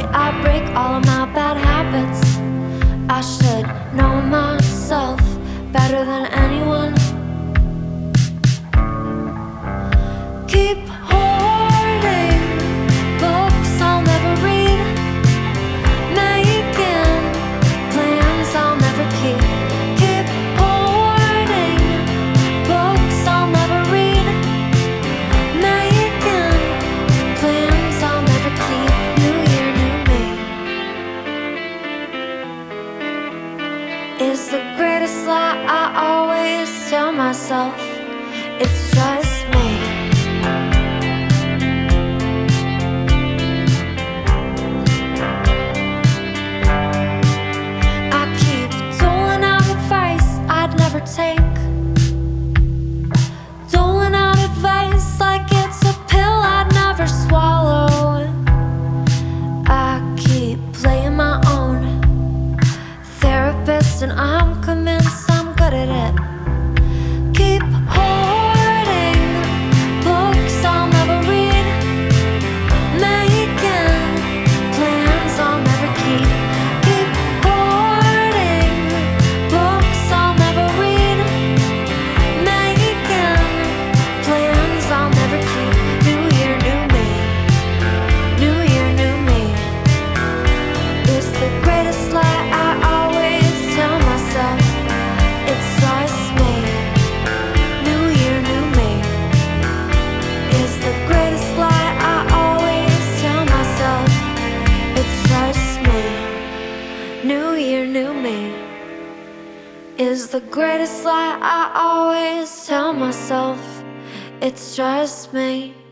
I break all of my bad habits. I should know myself better than anyone. Keep hoarding books I'll never read, making plans I'll never keep. Keep hoarding books I'll never read, making plans I'll never keep. New year, new me is the greatest lie I always tell myself. It's just me. I keep doling out advice I'd never take, doling out advice like it's a pill I'd never swallow. I keep playing my own therapist and I'm convinced I'm good at it. Keep hoarding books I'll never read, making plans I'll never keep. Keep hoarding books I'll never read, making plans I'll never keep. New year, new me. New year, new me is the greatest lie I always tell myself. It's just me. New year, new me is the greatest lie I always tell myself. It's just me. New year, new me is the greatest lie I always tell myself. It's just me.